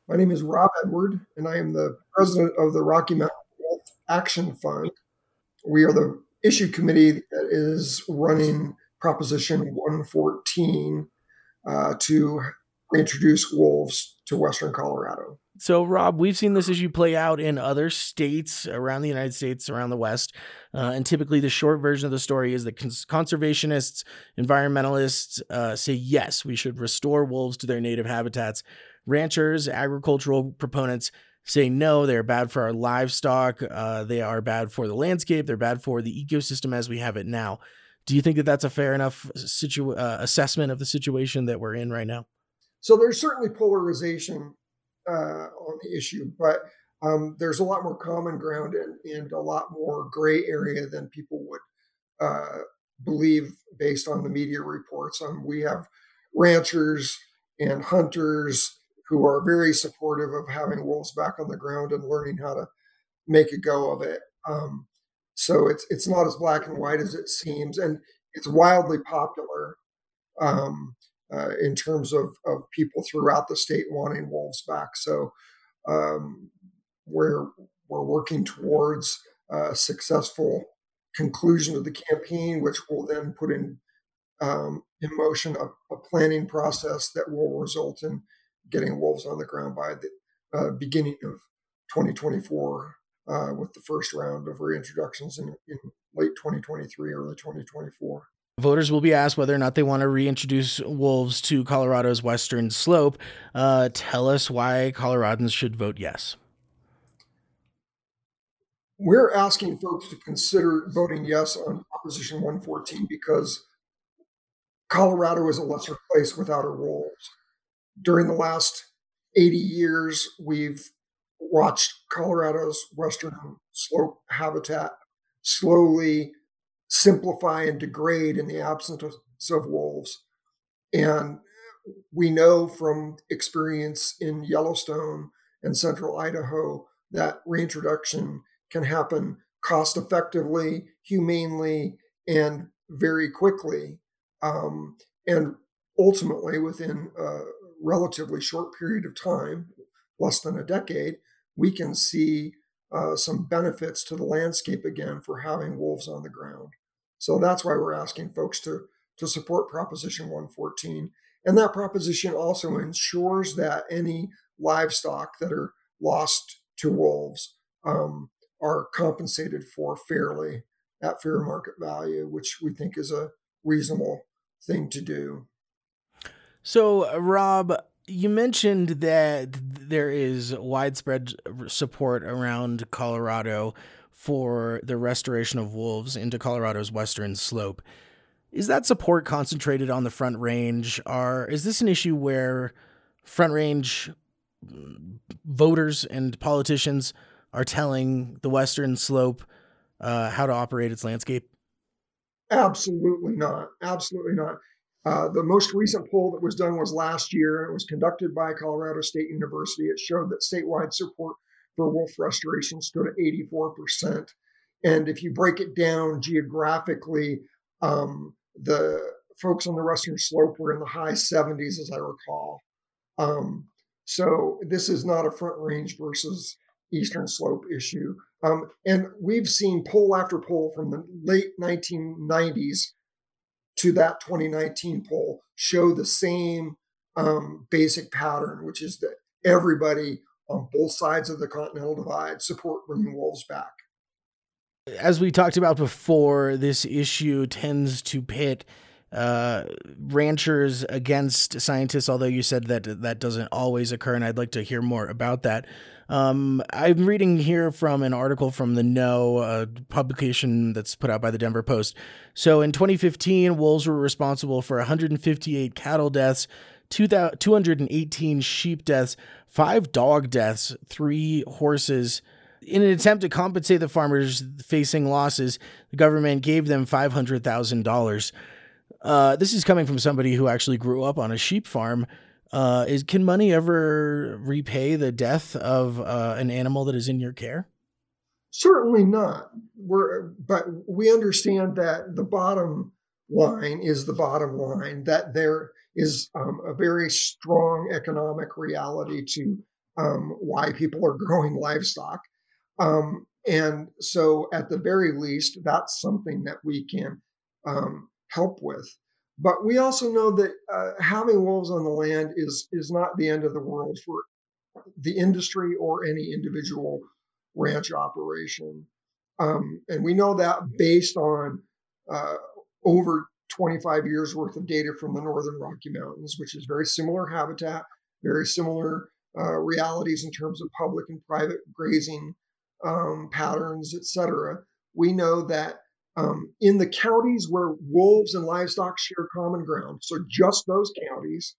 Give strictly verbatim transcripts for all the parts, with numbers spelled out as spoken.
My name is Rob Edward, and I am the president of the Rocky Mountain Wolf Action Fund. We are the issue committee that is running Proposition one fourteen uh, to reintroduce wolves to Western Colorado. So, Rob, we've seen this issue play out in other states around the United States, around the West. Uh, and typically, the short version of the story is that cons- conservationists, environmentalists uh, say, yes, we should restore wolves to their native habitats. Ranchers, agricultural proponents say, no, they're bad for our livestock. Uh, they are bad for the landscape. They're bad for the ecosystem as we have it now. Do you think that that's a fair enough situ- uh, assessment of the situation that we're in right now? So, there's certainly polarization uh, on the issue, but um, there's a lot more common ground and, and a lot more gray area than people would uh, believe based on the media reports. Um, we have ranchers and hunters who are very supportive of having wolves back on the ground and learning how to make a go of it. Um, so it's it's not as black and white as it seems, and it's wildly popular. Um, uh, in terms of, of people throughout the state wanting wolves back. So um, we're, we're working towards a successful conclusion of the campaign, which will then put in, um, in motion a, a planning process that will result in getting wolves on the ground by the uh, beginning of twenty twenty-four uh, with the first round of reintroductions in, in late twenty twenty-three, early twenty twenty-four. Voters will be asked whether or not they want to reintroduce wolves to Colorado's western slope. Uh, tell us why Coloradans should vote yes. We're asking folks to consider voting yes on Proposition one fourteen because Colorado is a lesser place without our wolves. During the last eighty years, we've watched Colorado's western slope habitat slowly simplify and degrade in the absence of, of wolves. And we know from experience in Yellowstone and central Idaho that reintroduction can happen cost effectively, humanely, and very quickly. Um, and ultimately, within a relatively short period of time, less than a decade, we can see uh, some benefits to the landscape again for having wolves on the ground. So that's why we're asking folks to, to support Proposition one fourteen. And that proposition also ensures that any livestock that are lost to wolves um, are compensated for fairly at fair market value, which we think is a reasonable thing to do. So, uh, Rob, you mentioned that there is widespread support around Colorado for the restoration of wolves into Colorado's western slope. Is that support concentrated on the Front Range? Or is this an issue where Front Range voters and politicians are telling the western slope uh, how to operate its landscape? Absolutely not. Absolutely not. Uh, the most recent poll that was done was last year. It was conducted by Colorado State University. It showed that statewide support for wolf restoration stood at eighty-four percent. And if you break it down geographically, um, the folks on the western slope were in the high seventies, as I recall. Um, so this is not a Front Range versus eastern slope issue. Um, and we've seen poll after poll from the late nineteen nineties to that twenty nineteen poll show the same um, basic pattern, which is that everybody on both sides of the Continental Divide support bringing wolves back. As we talked about before, this issue tends to pit uh, ranchers against scientists, although you said that that doesn't always occur, and I'd like to hear more about that. Um, I'm reading here from an article from The Know, a publication that's put out by the Denver Post. So in twenty fifteen, wolves were responsible for one hundred fifty-eight cattle deaths, two hundred eighteen sheep deaths, five dog deaths, three horses. In an attempt to compensate the farmers facing losses, the government gave them five hundred thousand dollars. Uh, this is coming from somebody who actually grew up on a sheep farm. Uh, is can money ever repay the death of uh, an animal that is in your care? Certainly not. We're, but we understand that the bottom line is the bottom line, that there is um, a very strong economic reality to um, why people are growing livestock. Um, and so, at the very least, that's something that we can um, help with. But we also know that uh, having wolves on the land is is not the end of the world for the industry or any individual ranch operation. Um, and we know that based on uh, over twenty-five years worth of data from the Northern Rocky Mountains, which is very similar habitat, very similar uh, realities in terms of public and private grazing um, patterns, et cetera. We know that um, in the counties where wolves and livestock share common ground, so just those counties,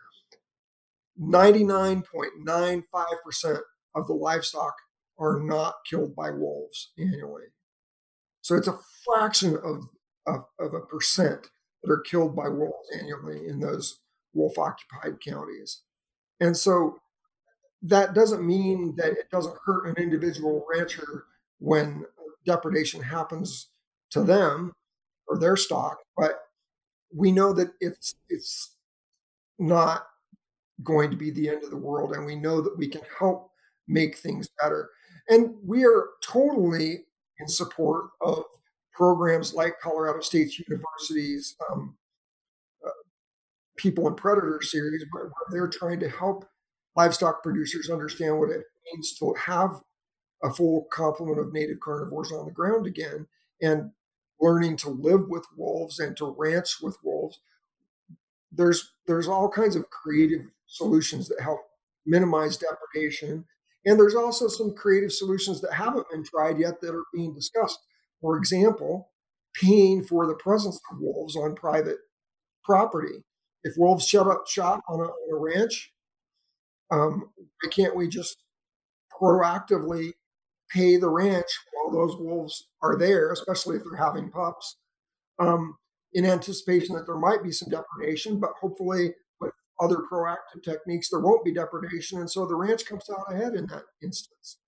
ninety-nine point nine five percent of the livestock are not killed by wolves annually. So it's a fraction of, of, of a percent that are killed by wolves annually in those wolf occupied counties. And so that doesn't mean that it doesn't hurt an individual rancher when depredation happens to them or their stock, but we know that it's it's not going to be the end of the world, and we know that we can help make things better. And we are totally in support of programs like Colorado State University's um, uh, People and Predator series, where, where they're trying to help livestock producers understand what it means to have a full complement of native carnivores on the ground again, and learning to live with wolves and to ranch with wolves. There's there's all kinds of creative solutions that help minimize depredation, and there's also some creative solutions that haven't been tried yet that are being discussed. For example, paying for the presence of wolves on private property. If wolves shut up shop on a, on a ranch, um, why can't we just proactively pay the ranch while those wolves are there, especially if they're having pups, um, in anticipation that there might be some depredation, but hopefully with other proactive techniques, there won't be depredation. And so the ranch comes out ahead in that instance.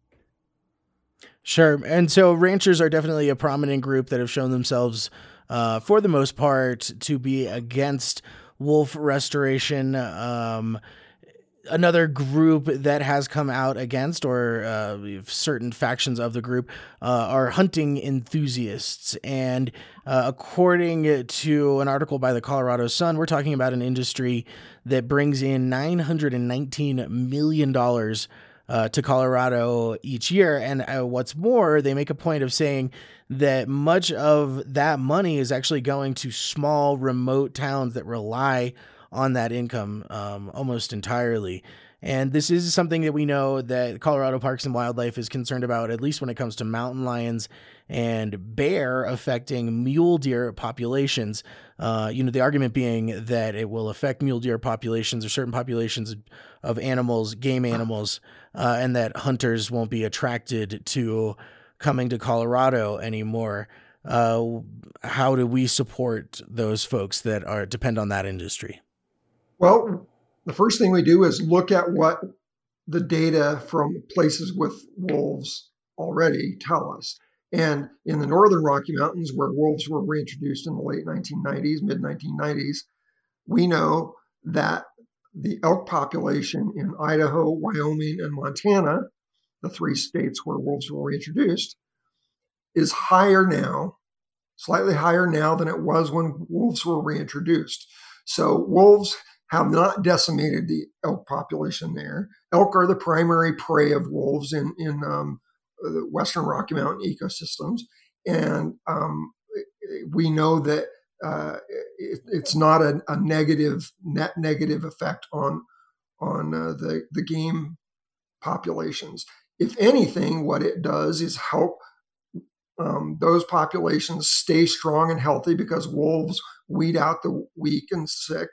Sure. And so ranchers are definitely a prominent group that have shown themselves, uh, for the most part, to be against wolf restoration. Um, another group that has come out against, or uh, certain factions of the group, uh, are hunting enthusiasts. And uh, according to an article by the Colorado Sun, we're talking about an industry that brings in nine hundred nineteen million dollars uh, to Colorado each year. And uh, what's more, they make a point of saying that much of that money is actually going to small, remote towns that rely on that income um, almost entirely. And this is something that we know that Colorado Parks and Wildlife is concerned about, at least when it comes to mountain lions and bear affecting mule deer populations. Uh, you know, the argument being that it will affect mule deer populations or certain populations of animals, game animals, uh, and that hunters won't be attracted to coming to Colorado anymore. Uh, how do we support those folks that are depend on that industry? Well, the first thing we do is look at what the data from places with wolves already tell us. And in the Northern Rocky Mountains, where wolves were reintroduced in the late nineteen nineties, mid nineteen nineties, we know that the elk population in Idaho, Wyoming, and Montana, the three states where wolves were reintroduced, is higher now, slightly higher now than it was when wolves were reintroduced. So wolves have not decimated the elk population there. Elk are the primary prey of wolves in, in um, the Western Rocky Mountain ecosystems. And um, we know that uh, it, it's not a, a negative, net negative effect on, on uh, the, the game populations. If anything, what it does is help um, those populations stay strong and healthy, because wolves weed out the weak and sick.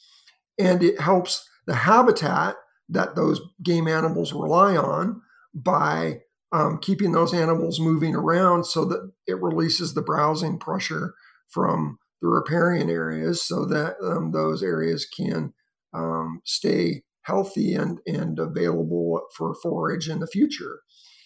And it helps the habitat that those game animals rely on by um, keeping those animals moving around, so that it releases the browsing pressure from the riparian areas, so that um, those areas can um, stay healthy and, and available for forage in the future.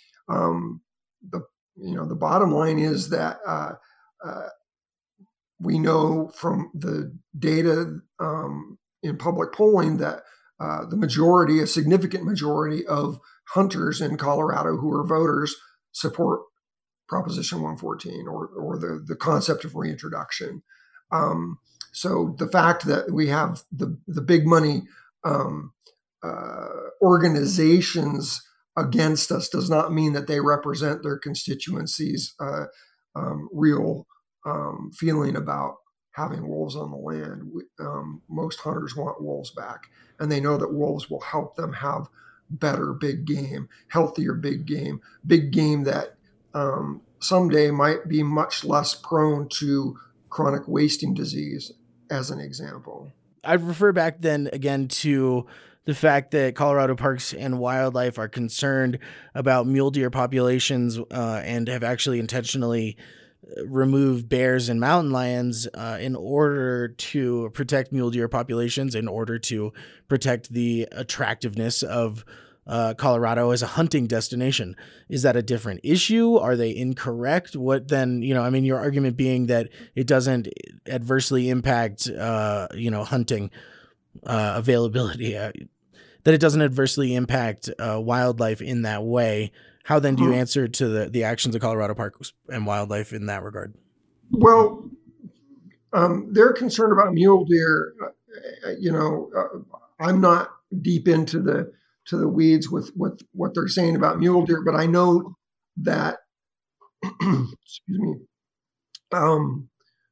Um, the you know the bottom line is that uh, uh, we know from the data um, in public polling that uh, the majority, a significant majority of hunters in Colorado who are voters support Proposition one fourteen or, or the, the concept of reintroduction. Um, so the fact that we have the, the big money um, uh, organizations against us does not mean that they represent their constituencies' uh, um, real um, feeling about having wolves on the land. We, um, most hunters want wolves back, and they know that wolves will help them have better big game, healthier big game, big game that um, someday might be much less prone to chronic wasting disease, as an example. I'd refer back then again to the fact that Colorado Parks and Wildlife are concerned about mule deer populations uh, and have actually intentionally remove bears and mountain lions uh, in order to protect mule deer populations, in order to protect the attractiveness of uh, Colorado as a hunting destination. Is that a different issue? Are they incorrect? What then, you know, I mean, your argument being that it doesn't adversely impact, uh, you know, hunting uh, availability, uh, that it doesn't adversely impact uh, wildlife in that way. How then do you answer to the, the actions of Colorado Parks and Wildlife in that regard? Well, um, they're concerned about mule deer. Uh, you know, uh, I'm not deep into the to the weeds with with what they're saying about mule deer, but I know that excuse me, um,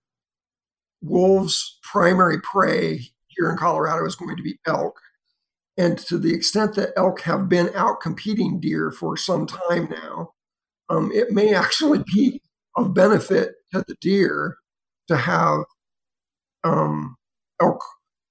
wolves' primary prey here in Colorado is going to be elk. And to the extent that elk have been out competing deer for some time now, um, it may actually be of benefit to the deer to have um, elk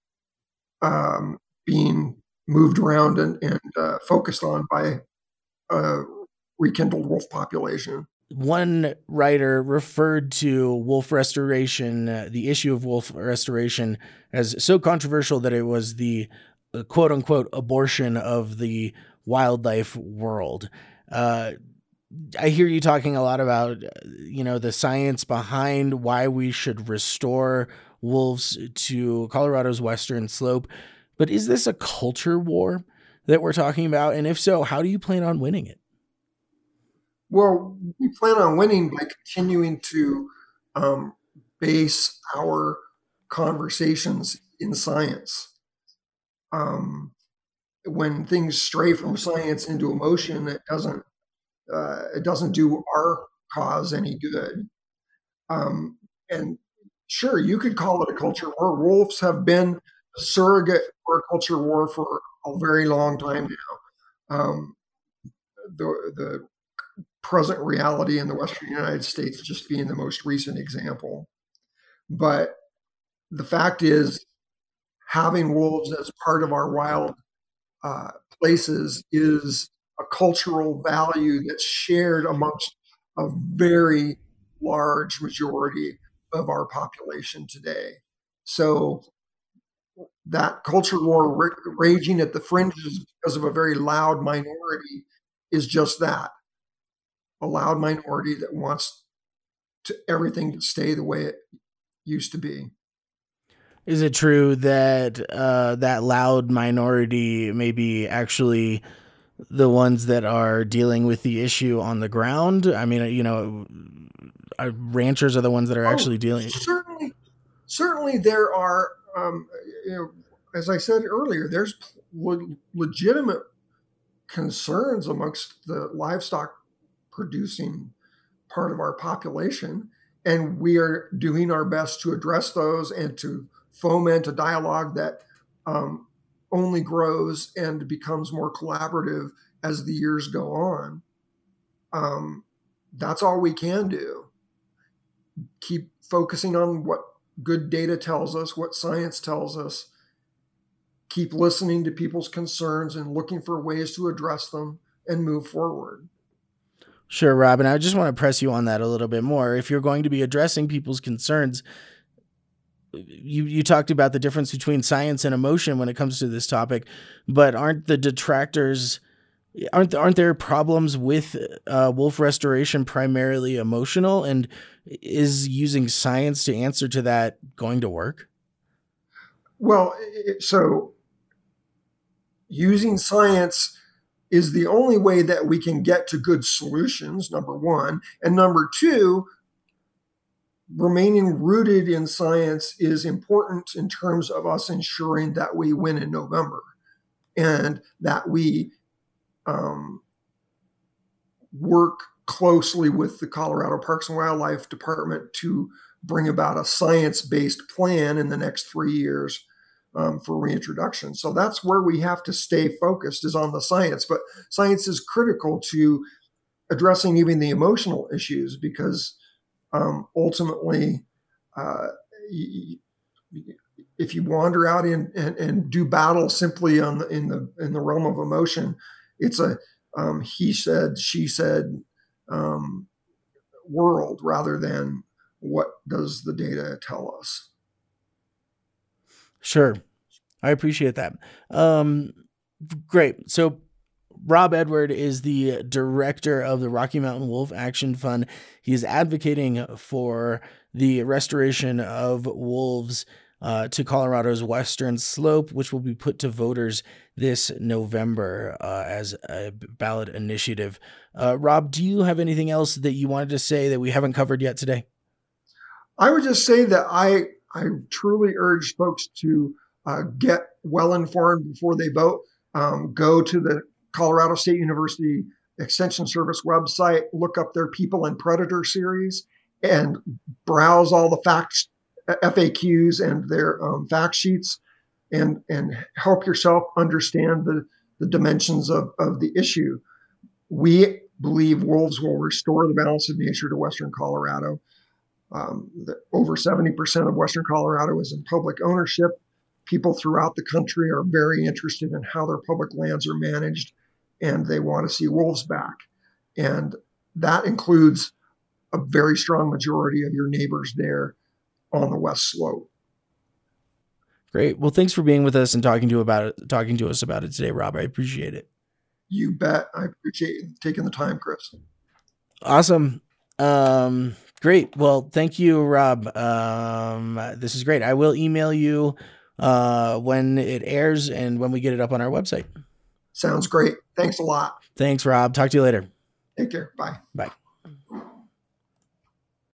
um, being moved around and, and uh, focused on by a rekindled wolf population. One writer referred to wolf restoration, uh, the issue of wolf restoration, as so controversial that it was the uh, quote unquote abortion of the wildlife world. Uh, I hear you talking a lot about, you know, the science behind why we should restore wolves to Colorado's western slope. But is this a culture war that we're talking about? And if so, how do you plan on winning it? Well, we plan on winning by continuing to um, base our conversations in science. Um, when things stray from science into emotion, it doesn't uh, it doesn't do our cause any good. Um, and sure, you could call it a culture war. Wolves have been a surrogate for a culture war for a very long time now. Um, the the present reality in the Western United States just being the most recent example. But the fact is, having wolves as part of our wild uh, places is a cultural value that's shared amongst a very large majority of our population today. So that culture war ra- raging at the fringes because of a very loud minority is just that, a loud minority that wants to everything to stay the way it used to be. Is it true that uh, that loud minority may be actually the ones that are dealing with the issue on the ground? I mean, you know, uh, ranchers are the ones that are Oh, actually dealing. certainly, certainly there are. Um, you know, as I said earlier, there's le- legitimate concerns amongst the livestock producing part of our population, and we are doing our best to address those and to foment a dialogue that um, only grows and becomes more collaborative as the years go on. Um, that's all we can do. Keep focusing on what good data tells us, what science tells us. Keep listening to people's concerns and looking for ways to address them and move forward. Sure, Robin. I just want to press you on that a little bit more. If you're going to be addressing people's concerns, you you talked about the difference between science and emotion when it comes to this topic, but aren't the detractors aren't aren't there problems with uh, wolf restoration primarily emotional? And is using science to answer to that going to work? Well, so using science is the only way that we can get to good solutions, number one. And number two, remaining rooted in science is important in terms of us ensuring that we win in November and that we um, work closely with the Colorado Parks and Wildlife Department to bring about a science-based plan in the next three years um, for reintroduction. So that's where we have to stay focused, is on the science. But science is critical to addressing even the emotional issues, because um, ultimately, uh, if you wander out in, and, and do battle simply on the, in the in the realm of emotion, it's a um, he said, she said um, world rather than what does the data tell us. Sure. I appreciate that. Um, great. So Rob Edward is the director of the Rocky Mountain Wolf Action Fund. He is advocating for the restoration of wolves uh, to Colorado's western slope, which will be put to voters this November uh, as a ballot initiative. Uh, Rob, do you have anything else that you wanted to say that we haven't covered yet today? I would just say that I I truly urge folks to uh, get well informed before they vote. Um, go to the Colorado State University Extension Service website, look up their People and Predator series, and browse all the facts, F A Qs, and their um, fact sheets, and and help yourself understand the the dimensions of of the issue. We believe wolves will restore the balance of nature to Western Colorado. Um, the, over seventy percent of Western Colorado is in public ownership. People throughout the country are very interested in how their public lands are managed, and they want to see wolves back. And that includes a very strong majority of your neighbors there on the west slope. Great. Well, thanks for being with us and talking to about it, talking to us about it today, Rob. I appreciate it. You bet. I appreciate you taking the time, Chris. Awesome. Um, great. Well, thank you, Rob. Um, this is great. I will email you uh, when it airs and when we get it up on our website. Sounds great. Thanks a lot. Thanks, Rob. Talk to you later. Take care. Bye. Bye.